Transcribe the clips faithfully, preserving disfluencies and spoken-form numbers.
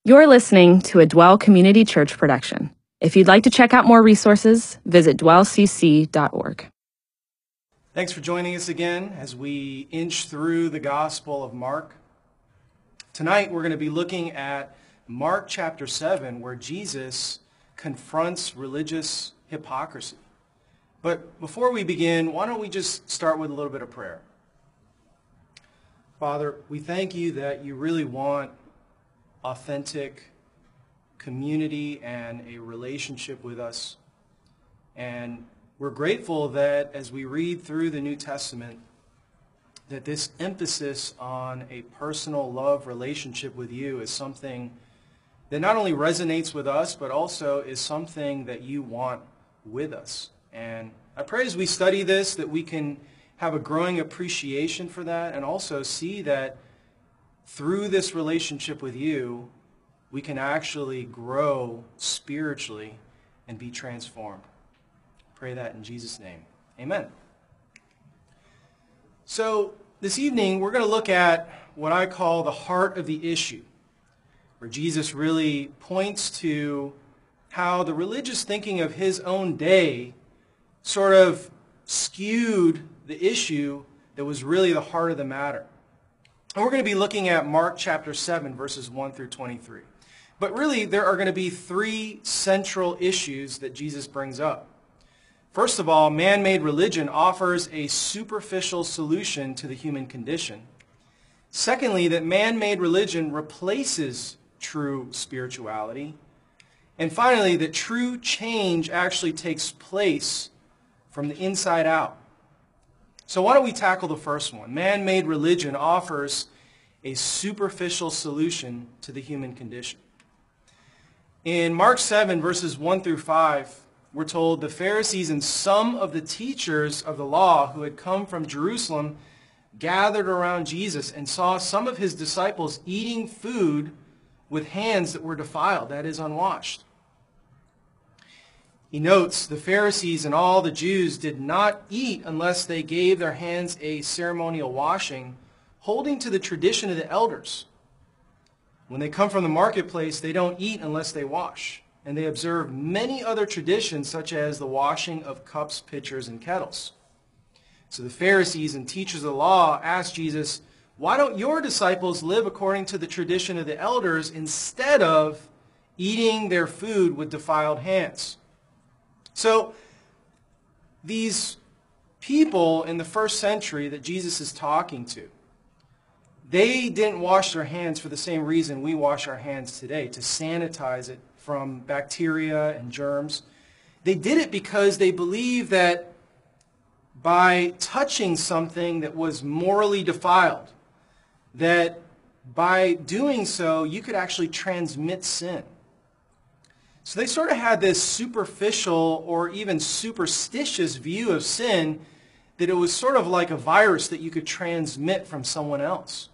You're listening to a Dwell Community Church production. If you'd like to check out more resources, visit dwell c c dot org. Thanks for joining us again as we inch through the Gospel of Mark. Tonight we're going to be looking at Mark chapter seven, where Jesus confronts religious hypocrisy. But before we begin, why don't we just start with a little bit of prayer. Father, we thank you that you really want authentic community and a relationship with us. And we're grateful that as we read through the New Testament, that this emphasis on a personal love relationship with you is something that not only resonates with us, but also is something that you want with us. And I pray as we study this that we can have a growing appreciation for that, and also see that through this relationship with you, we can actually grow spiritually and be transformed. Pray that in Jesus' name. Amen. So this evening, we're going to look at what I call the heart of the issue, where Jesus really points to how the religious thinking of his own day sort of skewed the issue that was really the heart of the matter. And we're going to be looking at Mark chapter seven, verses one through twenty-three. But really, there are going to be three central issues that Jesus brings up. First of all, man-made religion offers a superficial solution to the human condition. Secondly, that man-made religion replaces true spirituality. And finally, that true change actually takes place from the inside out. So why don't we tackle the first one? Man-made religion offers a superficial solution to the human condition. In Mark seven, verses one through five, we're told the Pharisees and some of the teachers of the law who had come from Jerusalem gathered around Jesus and saw some of his disciples eating food with hands that were defiled, that is, unwashed. He notes the Pharisees and all the Jews did not eat unless they gave their hands a ceremonial washing, holding to the tradition of the elders. When they come from the marketplace, they don't eat unless they wash. And they observe many other traditions, such as the washing of cups, pitchers, and kettles. So the Pharisees and teachers of the law asked Jesus, why don't your disciples live according to the tradition of the elders instead of eating their food with defiled hands? So these people in the first century that Jesus is talking to, they didn't wash their hands for the same reason we wash our hands today, to sanitize it from bacteria and germs. They did it because they believed that by touching something that was morally defiled, that by doing so, you could actually transmit sin. So they sort of had this superficial or even superstitious view of sin, that it was sort of like a virus that you could transmit from someone else.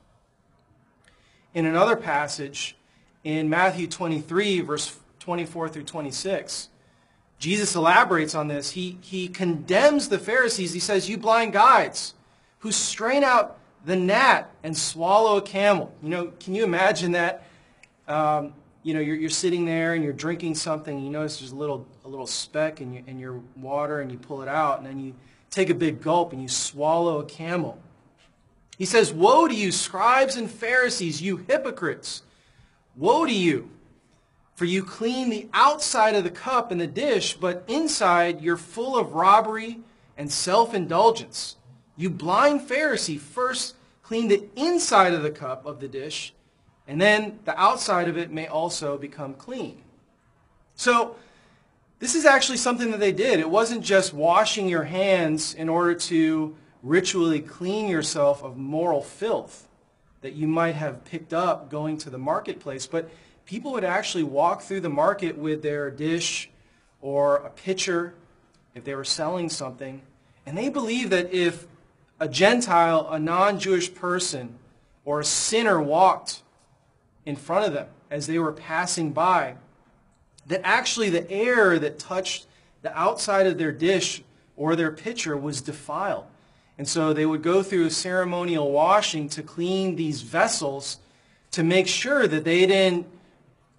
In another passage, in Matthew twenty-three, verse twenty-four through twenty-six, Jesus elaborates on this. He, he condemns the Pharisees. He says, you blind guides who strain out the gnat and swallow a camel. You know, can you imagine that? Um, You know, you're, you're sitting there and you're drinking something, and you notice there's a little a little speck in your, in your water, and you pull it out, and then you take a big gulp and you swallow a camel. He says, woe to you, scribes and Pharisees, you hypocrites! Woe to you! For you clean the outside of the cup and the dish, but inside you're full of robbery and self-indulgence. You blind Pharisee, first clean the inside of the cup of the dish, and then the outside of it may also become clean. So this is actually something that they did. It wasn't just washing your hands in order to ritually clean yourself of moral filth that you might have picked up going to the marketplace, but people would actually walk through the market with their dish or a pitcher if they were selling something, and they believed that if a Gentile, a non-Jewish person, or a sinner walked in front of them as they were passing by, that actually the air that touched the outside of their dish or their pitcher was defiled. And so they would go through a ceremonial washing to clean these vessels to make sure that they didn't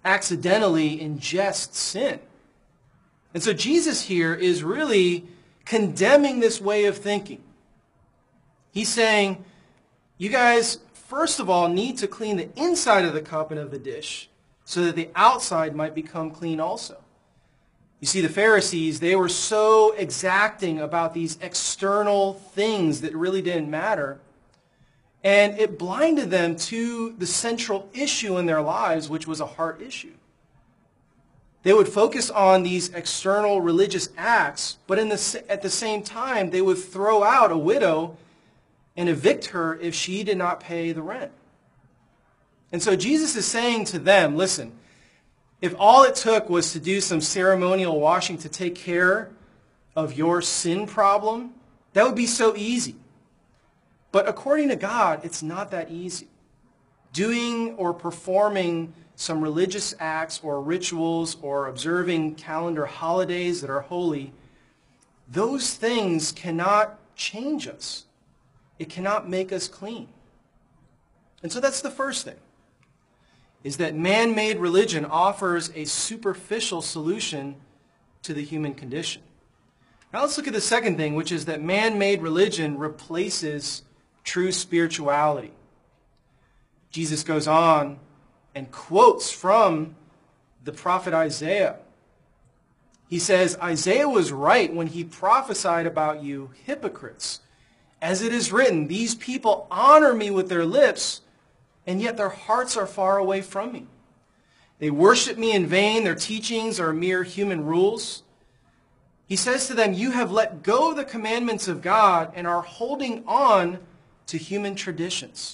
accidentally ingest sin. And so Jesus here is really condemning this way of thinking. He's saying, you guys, first of all, need to clean the inside of the cup and of the dish so that the outside might become clean also. You see, the Pharisees, they were so exacting about these external things that really didn't matter. And it blinded them to the central issue in their lives, which was a heart issue. They would focus on these external religious acts, but in the, at the same time, they would throw out a widow and evict her if she did not pay the rent. And so Jesus is saying to them, listen, if all it took was to do some ceremonial washing to take care of your sin problem, that would be so easy. But according to God, it's not that easy. Doing or performing some religious acts or rituals or observing calendar holidays that are holy, those things cannot change us. It cannot make us clean. And so that's the first thing, is that man-made religion offers a superficial solution to the human condition. Now let's look at the second thing, which is that man-made religion replaces true spirituality. Jesus goes on and quotes from the prophet Isaiah. He says, Isaiah was right when he prophesied about you hypocrites. As it is written, these people honor me with their lips, and yet their hearts are far away from me. They worship me in vain. Their teachings are mere human rules. He says to them, you have let go of the commandments of God and are holding on to human traditions.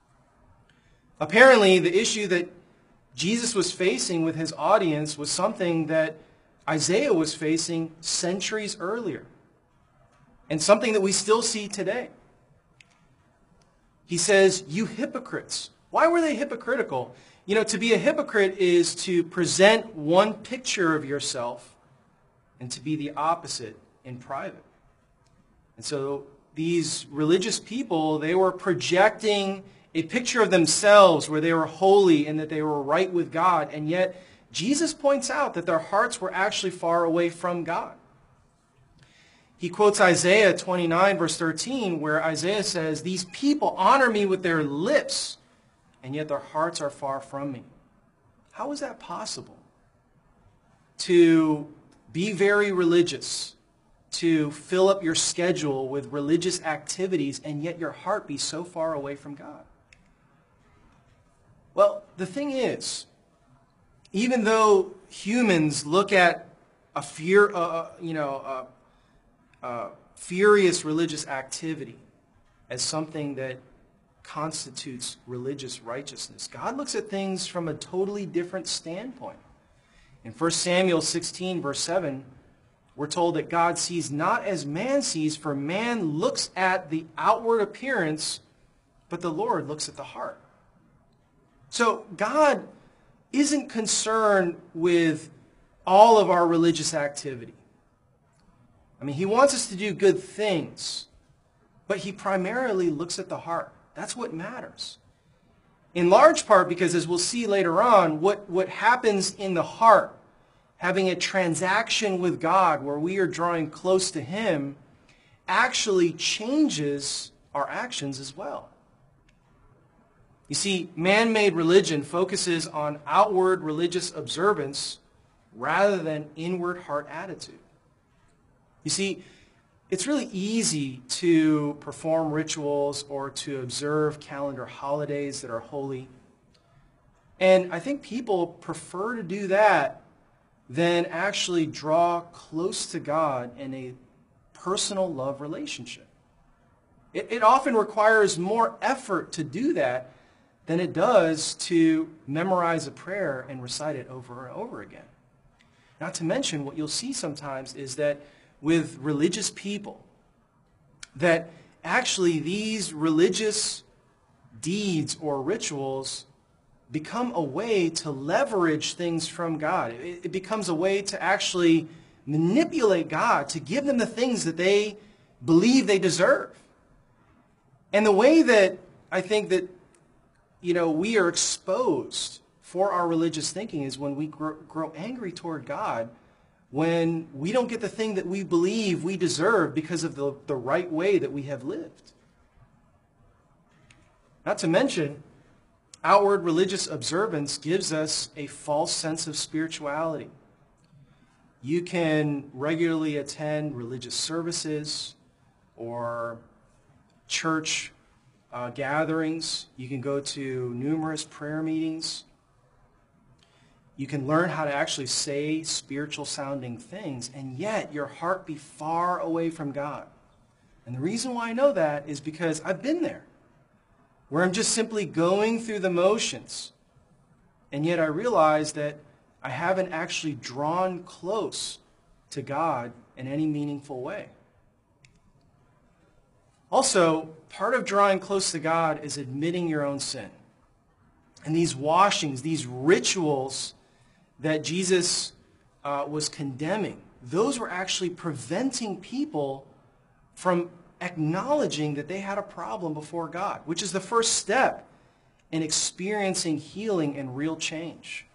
Apparently, the issue that Jesus was facing with his audience was something that Isaiah was facing centuries earlier, and something that we still see today. He says, you hypocrites. Why were they hypocritical? You know, to be a hypocrite is to present one picture of yourself and to be the opposite in private. And so these religious people, they were projecting a picture of themselves where they were holy and that they were right with God, and yet Jesus points out that their hearts were actually far away from God. He quotes Isaiah twenty-nine, verse thirteen, where Isaiah says, these people honor me with their lips, and yet their hearts are far from me. How is that possible? To be very religious, to fill up your schedule with religious activities, and yet your heart be so far away from God. Well, the thing is, even though humans look at a fear, uh, you know, uh, uh, furious religious activity as something that constitutes religious righteousness, God looks at things from a totally different standpoint. In First Samuel sixteen, verse seven, we're told that God sees not as man sees, for man looks at the outward appearance, but the Lord looks at the heart. So God isn't concerned with all of our religious activity. I mean, he wants us to do good things, but he primarily looks at the heart. That's what matters. In large part because, as we'll see later on, what, what happens in the heart, having a transaction with God where we are drawing close to him, actually changes our actions as well. You see, man-made religion focuses on outward religious observance rather than inward heart attitude. You see, it's really easy to perform rituals or to observe calendar holidays that are holy. And I think people prefer to do that than actually draw close to God in a personal love relationship. It, it often requires more effort to do that than it does to memorize a prayer and recite it over and over again. Not to mention, what you'll see sometimes is that with religious people, that actually these religious deeds or rituals become a way to leverage things from God. It, it becomes a way to actually manipulate God, to give them the things that they believe they deserve. And the way that I think that, you know, we are exposed for our religious thinking is when we grow, grow angry toward God when we don't get the thing that we believe we deserve because of the, the right way that we have lived. Not to mention, outward religious observance gives us a false sense of spirituality. You can regularly attend religious services or church uh, gatherings. You can go to numerous prayer meetings. You can learn how to actually say spiritual sounding things, and yet your heart be far away from God. And the reason why I know that is because I've been there, where I'm just simply going through the motions. And yet I realize that I haven't actually drawn close to God in any meaningful way. Also, part of drawing close to God is admitting your own sin. And these washings, these rituals that Jesus uh, was condemning, those were actually preventing people from acknowledging that they had a problem before God, which is the first step in experiencing healing and real change.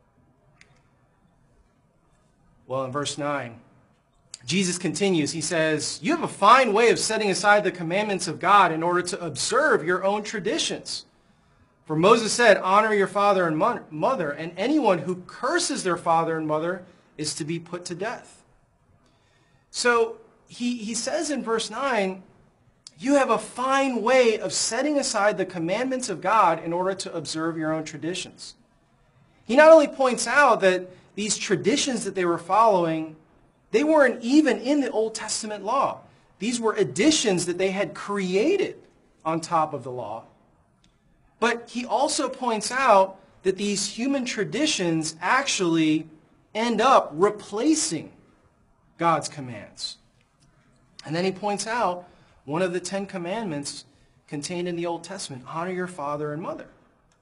Well, in verse nine, Jesus continues. He says, "You have a fine way of setting aside the commandments of God in order to observe your own traditions. For Moses said, 'Honor your father and mother,' and anyone who curses their father and mother is to be put to death." So he, he says in verse nine, you have a fine way of setting aside the commandments of God in order to observe your own traditions. He not only points out that these traditions that they were following, they weren't even in the Old Testament law. These were additions that they had created on top of the law. But he also points out that these human traditions actually end up replacing God's commands. And then he points out one of the Ten Commandments contained in the Old Testament, honor your father and mother.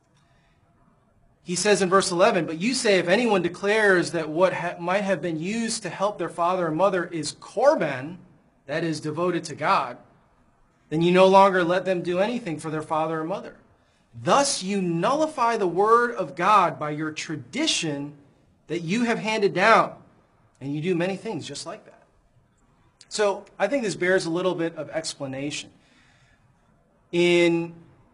He says in verse eleven, "But you say if anyone declares that what ha- might have been used to help their father and mother is korban, that is devoted to God, then you no longer let them do anything for their father or mother. Thus you nullify the word of God by your tradition that you have handed down, and you do many things just like that." So I think this bears a little bit of explanation. In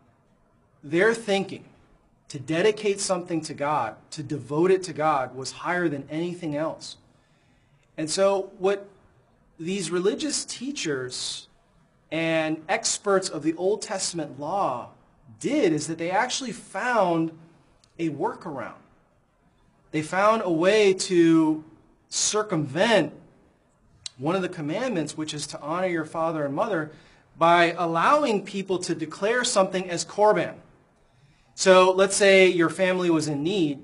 their thinking, to dedicate something to God, to devote it to God, was higher than anything else. And so what these religious teachers and experts of the Old Testament law did is that they actually found a workaround. They found a way to circumvent one of the commandments, which is to honor your father and mother, by allowing people to declare something as korban. So let's say your family was in need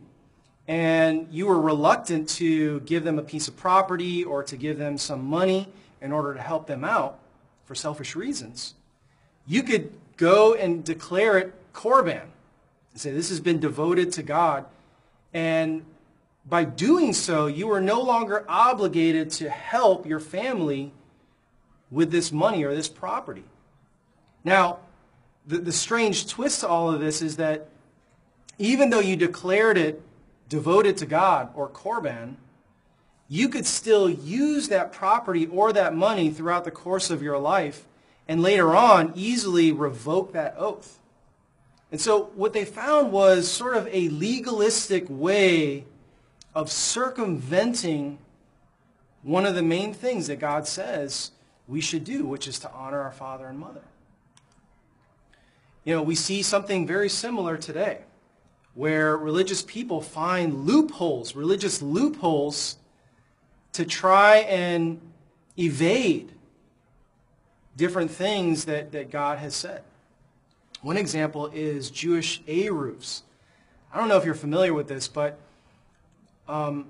and you were reluctant to give them a piece of property or to give them some money in order to help them out for selfish reasons. You could go and declare it korban and say this has been devoted to God, and by doing so you are no longer obligated to help your family with this money or this property. Now, The, the strange twist to all of this is that even though you declared it devoted to God or korban, you could still use that property or that money throughout the course of your life and later on easily revoke that oath. And so what they found was sort of a legalistic way of circumventing one of the main things that God says we should do, which is to honor our father and mother. You know, we see something very similar today, where religious people find loopholes, religious loopholes, to try and evade different things that, that God has said. One example is Jewish Eruvs. I don't know if you're familiar with this, but, um,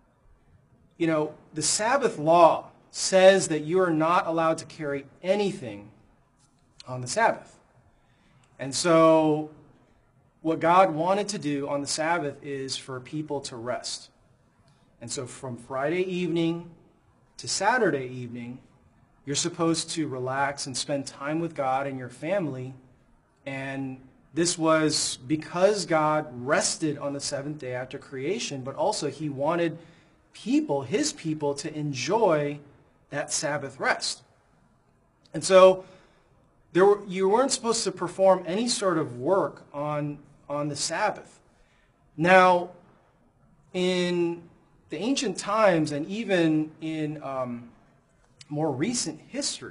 you know, the Sabbath law says that you are not allowed to carry anything on the Sabbath. And so what God wanted to do on the Sabbath is for people to rest. And so from Friday evening to Saturday evening, you're supposed to relax and spend time with God and your family and this was because God rested on the seventh day after creation, but also he wanted people, his people, to enjoy that Sabbath rest. And so there were, you weren't supposed to perform any sort of work on, on the Sabbath. Now, in the ancient times and even in um, more recent history,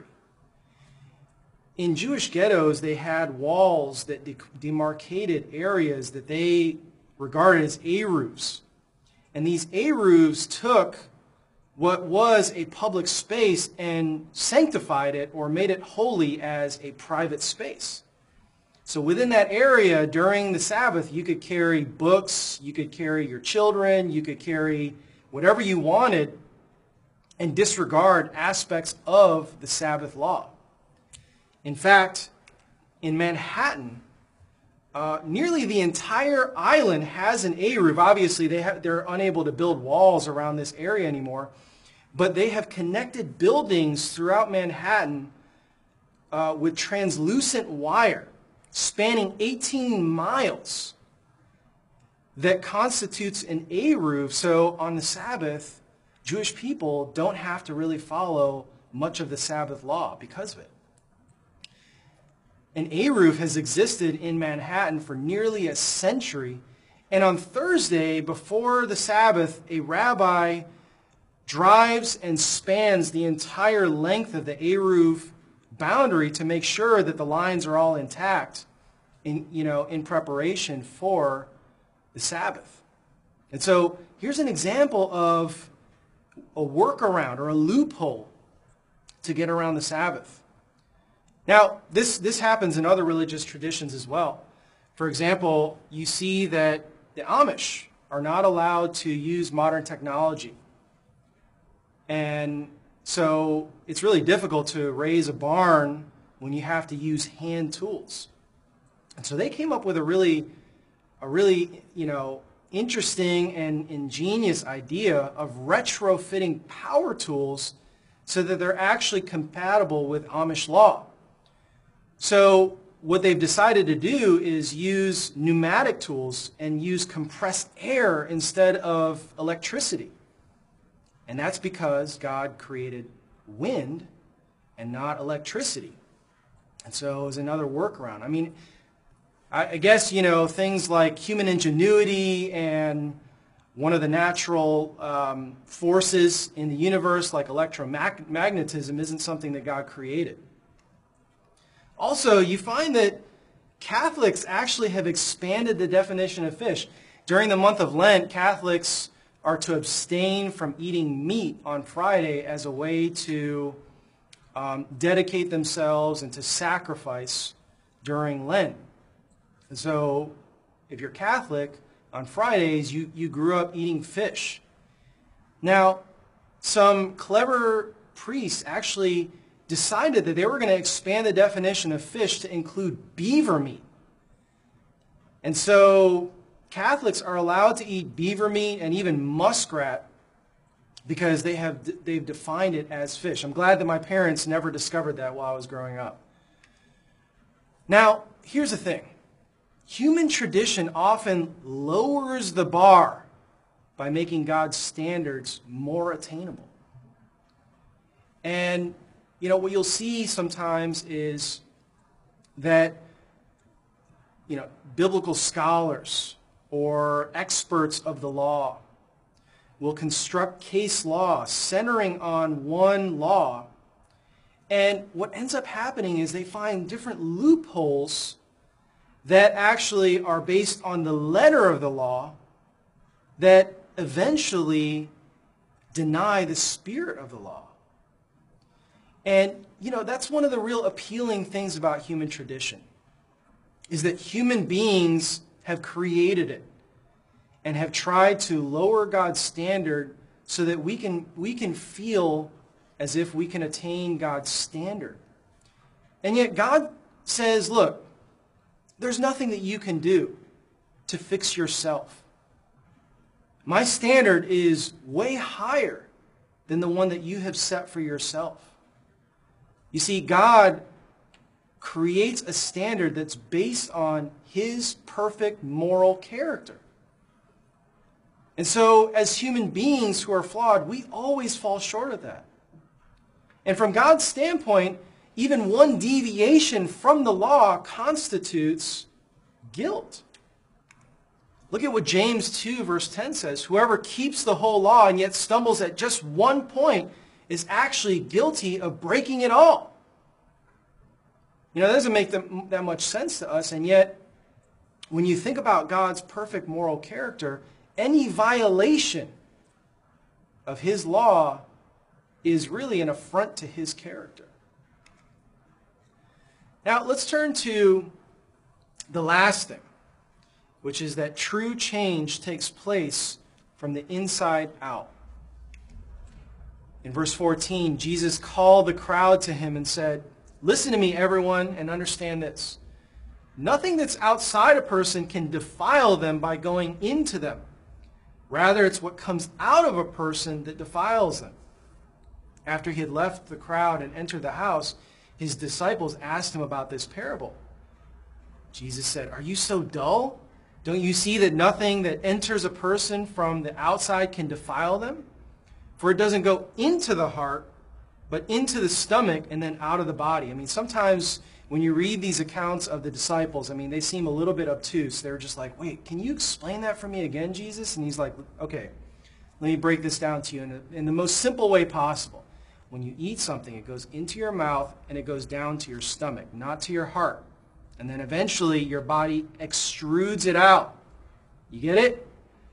in Jewish ghettos, they had walls that de- demarcated areas that they regarded as eruvs. And these eruvs took what was a public space and sanctified it or made it holy as a private space. So within that area, during the Sabbath, you could carry books, you could carry your children, you could carry whatever you wanted and disregard aspects of the Sabbath law. In fact, in Manhattan, uh, nearly the entire island has an eruv. Obviously, they have, they're unable to build walls around this area anymore, but they have connected buildings throughout Manhattan uh, with translucent wire spanning eighteen miles that constitutes an eruv. So on the Sabbath, Jewish people don't have to really follow much of the Sabbath law because of it. An eruv has existed in Manhattan for nearly a century. And on Thursday, before the Sabbath, a rabbi drives and spans the entire length of the eruv boundary to make sure that the lines are all intact in, you know, in preparation for the Sabbath. And so here's an example of a workaround or a loophole to get around the Sabbath. Now, this, this happens in other religious traditions as well. For example, you see that the Amish are not allowed to use modern technology. And so it's really difficult to raise a barn when you have to use hand tools. And so they came up with a really, a really, you know, interesting and ingenious idea of retrofitting power tools so that they're actually compatible with Amish law. So what they've decided to do is use pneumatic tools and use compressed air instead of electricity. And that's because God created wind and not electricity. And so it was another workaround. I mean, I guess, you know, things like human ingenuity and one of the natural um, forces in the universe, like electromagnetism, isn't something that God created. Also, you find that Catholics actually have expanded the definition of fish. During the month of Lent, Catholics are to abstain from eating meat on Friday as a way to um, dedicate themselves and to sacrifice during Lent. And so, if you're Catholic, on Fridays, you, you grew up eating fish. Now, some clever priests actually decided that they were going to expand the definition of fish to include beaver meat. And so Catholics are allowed to eat beaver meat and even muskrat because they have, they've defined it as fish. I'm glad that my parents never discovered that while I was growing up. Now, here's the thing. Human tradition often lowers the bar by making God's standards more attainable. And you know, what you'll see sometimes is that, you know, biblical scholars or experts of the law will construct case law centering on one law. And what ends up happening is they find different loopholes that actually are based on the letter of the law that eventually deny the spirit of the law. And, you know, that's one of the real appealing things about human tradition, is that human beings have created it and have tried to lower God's standard so that we can, we can feel as if we can attain God's standard. And yet God says, look, there's nothing that you can do to fix yourself. My standard is way higher than the one that you have set for yourself. You see, God creates a standard that's based on his perfect moral character. And so as human beings who are flawed, we always fall short of that. And from God's standpoint, even one deviation from the law constitutes guilt. Look at what James two verse ten says. Whoever keeps the whole law and yet stumbles at just one point is actually guilty of breaking it all. You know, that doesn't make them, that much sense to us, and yet when you think about God's perfect moral character, any violation of his law is really an affront to his character. Now, let's turn to the last thing, which is that true change takes place from the inside out. In verse fourteen, Jesus called the crowd to him and said, "Listen to me, everyone, and understand this. Nothing that's outside a person can defile them by going into them. Rather, it's what comes out of a person that defiles them." After he had left the crowd and entered the house, his disciples asked him about this parable. Jesus said, "Are you so dull? Don't you see that nothing that enters a person from the outside can defile them? For it doesn't go into the heart, but into the stomach and then out of the body." I mean, sometimes when you read these accounts of the disciples, I mean, they seem a little bit obtuse. They're just like, "Wait, can you explain that for me again, Jesus?" And he's like, "Okay, let me break this down to you in, a, in the most simple way possible. When you eat something, it goes into your mouth and it goes down to your stomach, not to your heart. And then eventually your body extrudes it out." You get it?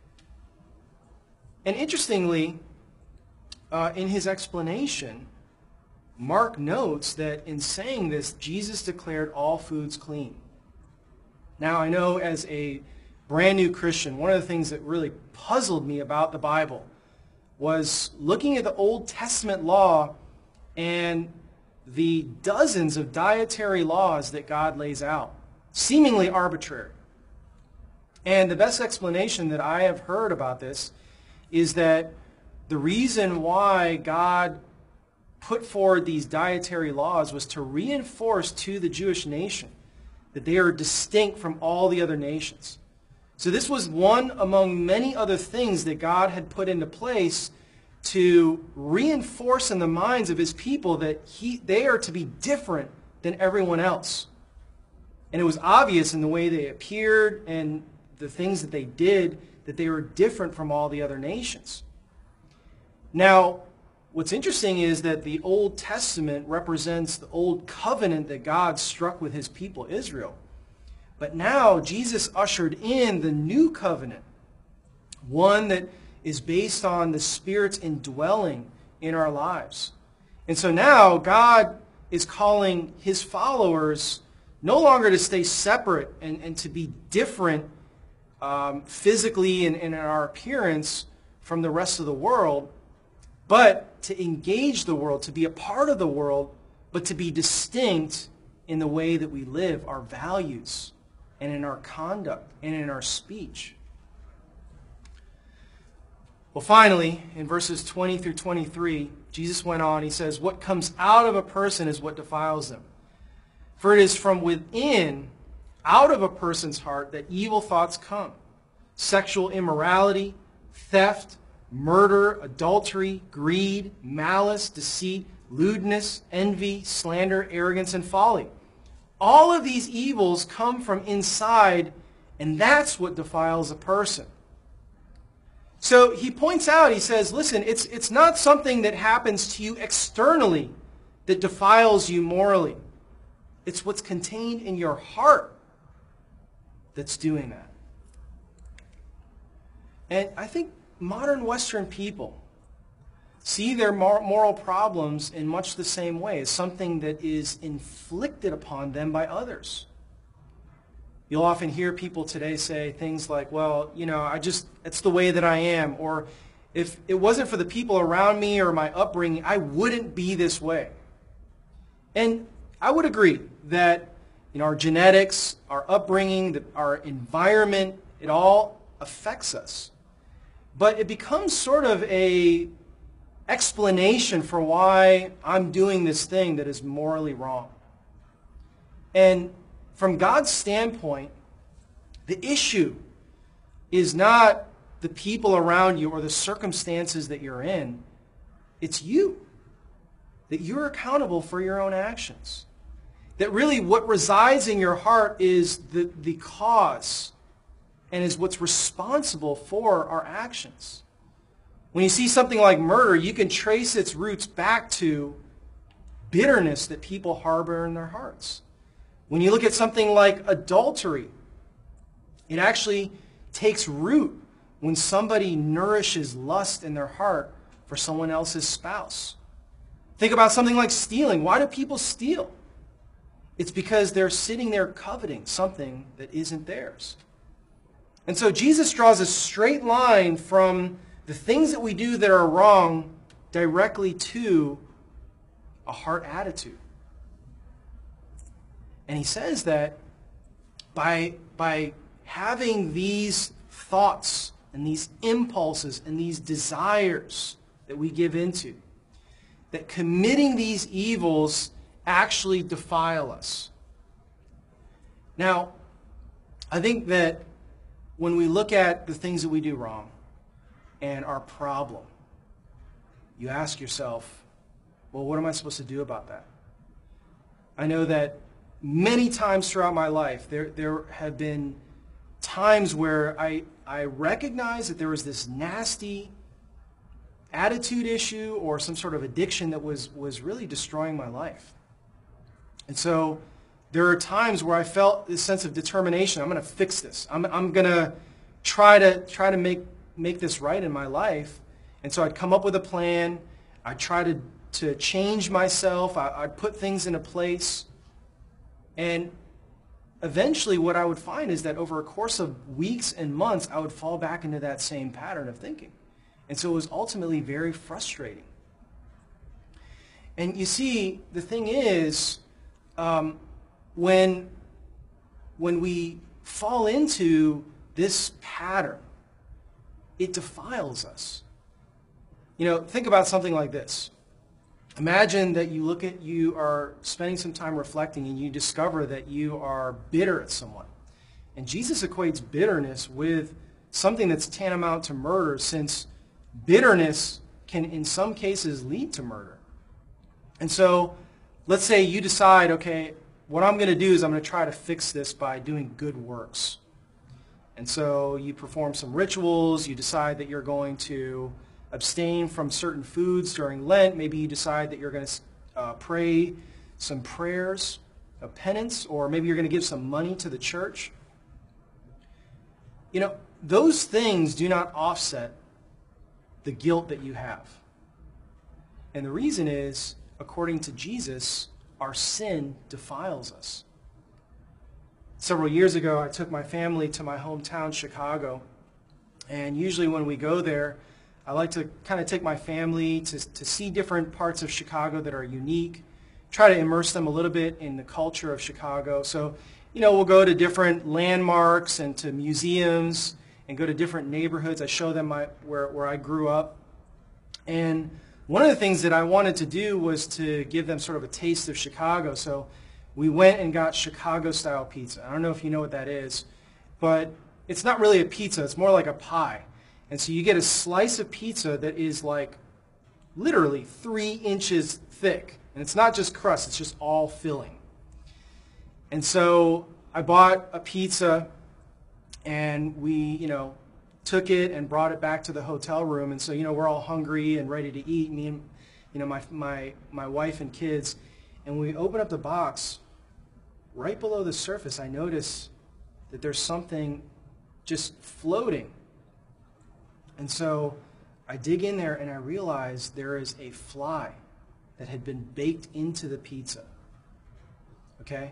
And interestingly, uh, in his explanation, Mark notes that in saying this, Jesus declared all foods clean. Now, I know as a brand new Christian, one of the things that really puzzled me about the Bible was looking at the Old Testament law and the dozens of dietary laws that God lays out, seemingly arbitrary. And the best explanation that I have heard about this is that the reason why God put forward these dietary laws was to reinforce to the Jewish nation that they are distinct from all the other nations. So this was one among many other things that God had put into place to reinforce in the minds of his people that he, they are to be different than everyone else. And it was obvious in the way they appeared and the things that they did that they were different from all the other nations. Now, what's interesting is that the Old Testament represents the old covenant that God struck with his people, Israel. But now Jesus ushered in the new covenant, one that is based on the Spirit's indwelling in our lives. And so now God is calling his followers no longer to stay separate and, and to be different um, physically and, and in our appearance from the rest of the world, but to engage the world, to be a part of the world, but to be distinct in the way that we live, our values, and in our conduct, and in our speech. Well, finally, in verses twenty through twenty-three, Jesus went on, he says, "What comes out of a person is what defiles them. For it is from within, out of a person's heart, that evil thoughts come. Sexual immorality, theft, murder, adultery, greed, malice, deceit, lewdness, envy, slander, arrogance, and folly. All of these evils come from inside, and that's what defiles a person." So he points out, he says, listen, it's, it's not something that happens to you externally that defiles you morally. It's what's contained in your heart that's doing that. And I think modern Western people see their moral problems in much the same way, as something that is inflicted upon them by others. You'll often hear people today say things like, well, you know, I just, it's the way that I am, or if it wasn't for the people around me or my upbringing, I wouldn't be this way. And I would agree that, you know, our genetics, our upbringing, the, our environment, it all affects us. But it becomes sort of a explanation for why I'm doing this thing that is morally wrong. And from God's standpoint, the issue is not the people around you or the circumstances that you're in. It's you. That you're accountable for your own actions. That really what resides in your heart is the, the cause and is what's responsible for our actions. When you see something like murder, you can trace its roots back to bitterness that people harbor in their hearts. When you look at something like adultery, it actually takes root when somebody nourishes lust in their heart for someone else's spouse. Think about something like stealing. Why do people steal? It's because they're sitting there coveting something that isn't theirs. And so Jesus draws a straight line from the things that we do that are wrong directly to a heart attitude. And he says that by, by having these thoughts and these impulses and these desires that we give into, that committing these evils actually defile us. Now, I think that when we look at the things that we do wrong and our problem, you ask yourself, well, what am I supposed to do about that? I know that many times throughout my life, there, there have been times where I, I recognized that there was this nasty attitude issue or some sort of addiction that was, was really destroying my life. And so there are times where I felt this sense of determination. I'm going to fix this. I'm, I'm going to try to try to make, make this right in my life. And so I'd come up with a plan. I'd try to, to change myself. I, I'd put things into place. And eventually what I would find is that over a course of weeks and months, I would fall back into that same pattern of thinking. And so it was ultimately very frustrating. And you see, the thing is, um, when, when we fall into this pattern, it defiles us. You know, think about something like this. Imagine that you look at, you are spending some time reflecting and you discover that you are bitter at someone. And Jesus equates bitterness with something that's tantamount to murder, since bitterness can in some cases lead to murder. And so let's say you decide, okay, what I'm going to do is I'm going to try to fix this by doing good works. And so you perform some rituals, you decide that you're going to abstain from certain foods during Lent. Maybe you decide that you're going to uh, pray some prayers of penance, or maybe you're going to give some money to the church. You know, those things do not offset the guilt that you have. And the reason is, according to Jesus, our sin defiles us. Several years ago, I took my family to my hometown, Chicago. And usually when we go there, I like to kind of take my family to, to see different parts of Chicago that are unique, try to immerse them a little bit in the culture of Chicago. So, you know, we'll go to different landmarks and to museums and go to different neighborhoods. I show them my, where, where I grew up. And one of the things that I wanted to do was to give them sort of a taste of Chicago. So we went and got Chicago-style pizza. I don't know if you know what that is, but it's not really a pizza. It's more like a pie. And so you get a slice of pizza that is like literally three inches thick. And it's not just crust, it's just all filling. And so I bought a pizza, and we, you know, took it and brought it back to the hotel room. And so, you know, we're all hungry and ready to eat, me and, you know, my, my, my wife and kids. And when we open up the box, right below the surface, I notice that there's something just floating. And so I dig in there and I realize there is a fly that had been baked into the pizza. Okay?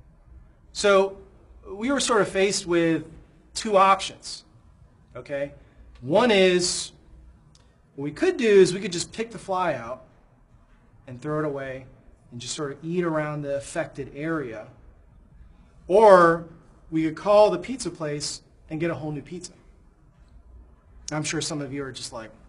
So we were sort of faced with two options. Okay? One is, what we could do is we could just pick the fly out and throw it away and just sort of eat around the affected area. Or we could call the pizza place and get a whole new pizza. I'm sure some of you are just like,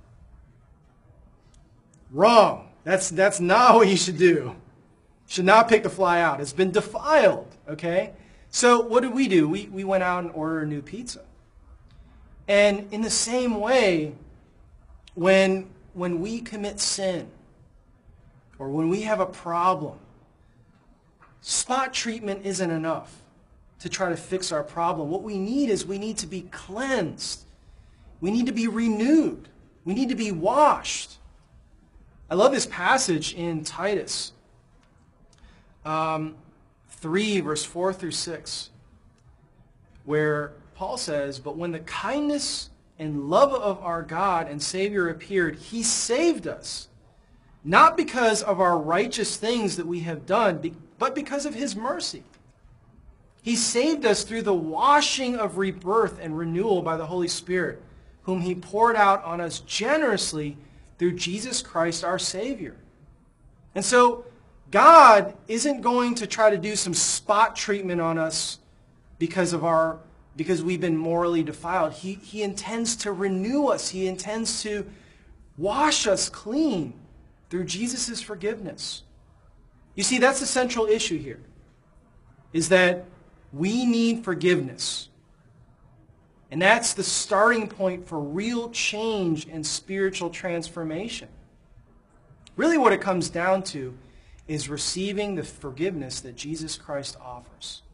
wrong. That's, that's not what you should do. You should not pick the fly out. It's been defiled, okay? So what did we do? We, we went out and ordered a new pizza. And in the same way, when, when we commit sin, or when we have a problem, spot treatment isn't enough to try to fix our problem. What we need is we need to be cleansed. We need to be renewed. We need to be washed. I love this passage in Titus um, three, verse four through six, where Paul says, "But when the kindness and love of our God and Savior appeared, he saved us, not because of our righteous things that we have done, but because of his mercy. He saved us through the washing of rebirth and renewal by the Holy Spirit, whom he poured out on us generously through Jesus Christ our Savior." And so God isn't going to try to do some spot treatment on us because of our because we've been morally defiled. He, he intends to renew us. He intends to wash us clean through Jesus' forgiveness. You see, that's the central issue here, is that we need forgiveness. And that's the starting point for real change and spiritual transformation. Really what it comes down to is receiving the forgiveness that Jesus Christ offers.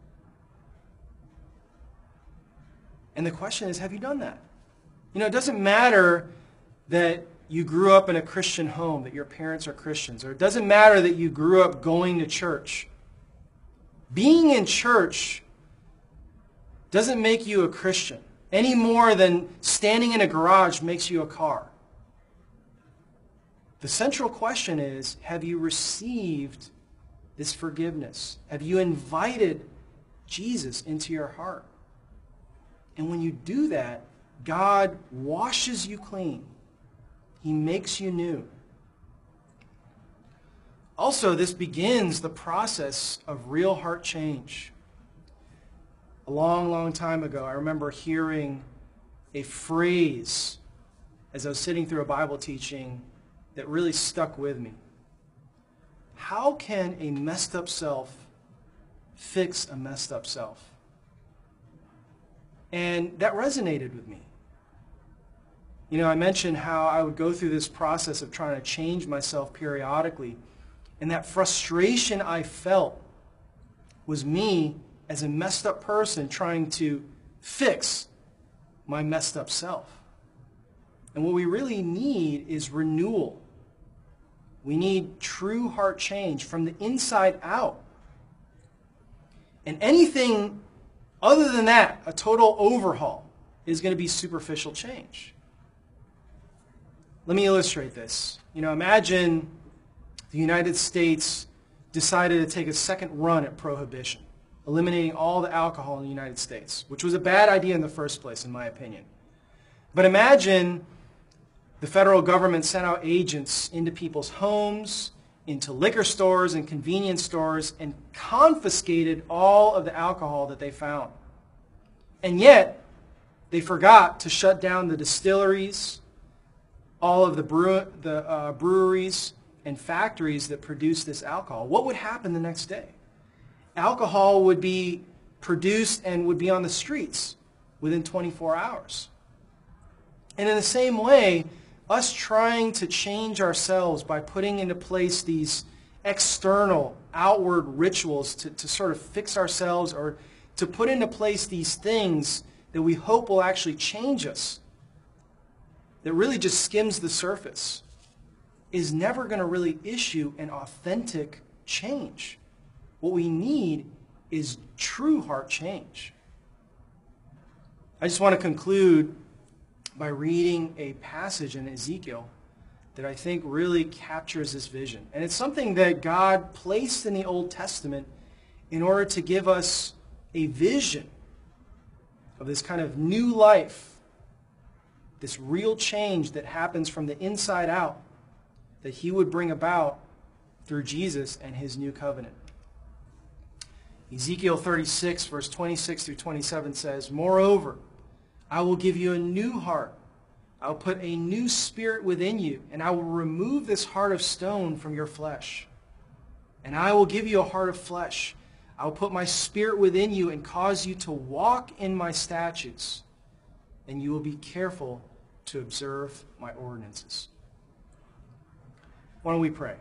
And the question is, have you done that? You know, it doesn't matter that you grew up in a Christian home, that your parents are Christians, or it doesn't matter that you grew up going to church. Being in church doesn't make you a Christian any more than standing in a garage makes you a car. The central question is, have you received this forgiveness? Have you invited Jesus into your heart? And when you do that, God washes you clean. He makes you new. Also, this begins the process of real heart change. A long, long time ago, I remember hearing a phrase as I was sitting through a Bible teaching that really stuck with me. How can a messed up self fix a messed up self? And that resonated with me. You know, I mentioned how I would go through this process of trying to change myself periodically. And that frustration I felt was me as a messed up person trying to fix my messed up self. And what we really need is renewal. We need true heart change from the inside out. And anything other than that, a total overhaul, is going to be superficial change. Let me illustrate this. You know, imagine the United States decided to take a second run at prohibition, eliminating all the alcohol in the United States, which was a bad idea in the first place, in my opinion. But imagine the federal government sent out agents into people's homes, into liquor stores and convenience stores, and confiscated all of the alcohol that they found. And yet, they forgot to shut down the distilleries, all of the, brew, the uh, breweries and factories that produce this alcohol. What would happen the next day? Alcohol would be produced and would be on the streets within twenty-four hours. And in the same way, us trying to change ourselves by putting into place these external, outward rituals to, to sort of fix ourselves, or to put into place these things that we hope will actually change us, that really just skims the surface, is never going to really issue an authentic change. What we need is true heart change. I just want to conclude by reading a passage in Ezekiel that I think really captures this vision. And it's something that God placed in the Old Testament in order to give us a vision of this kind of new life, this real change that happens from the inside out, that he would bring about through Jesus and his new covenant. Ezekiel thirty-six, verse twenty-six through twenty-seven says, "Moreover, I will give you a new heart. I will put a new spirit within you, and I will remove this heart of stone from your flesh. And I will give you a heart of flesh. I will put my spirit within you and cause you to walk in my statutes, and you will be careful to observe my ordinances. Why don't we pray?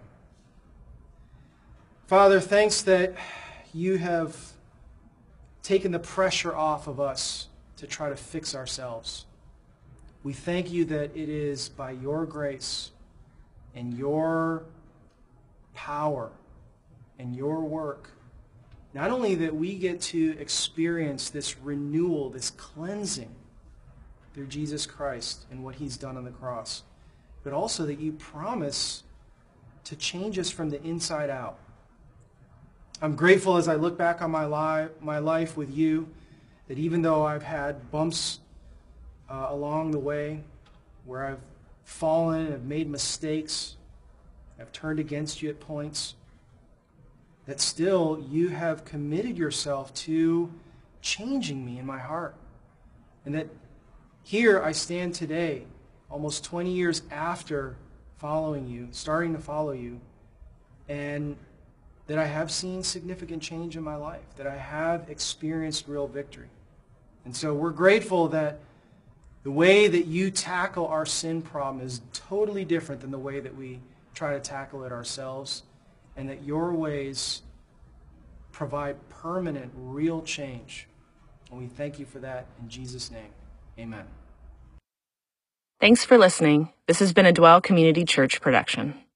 Father, thanks that you have taken the pressure off of us to try to fix ourselves. We thank you that it is by your grace and your power and your work, not only that we get to experience this renewal, this cleansing through Jesus Christ and what he's done on the cross, but also that you promise to change us from the inside out. I'm grateful as I look back on my, li- my life with you that even though I've had bumps uh, along the way where I've fallen, I've made mistakes, I've turned against you at points, that still you have committed yourself to changing me in my heart. And that here I stand today, almost twenty years after following you, starting to follow you, and that I have seen significant change in my life, that I have experienced real victory. And so we're grateful that the way that you tackle our sin problem is totally different than the way that we try to tackle it ourselves, and that your ways provide permanent, real change. And we thank you for that in Jesus' name. Amen. Thanks for listening. This has been a Dwell Community Church production.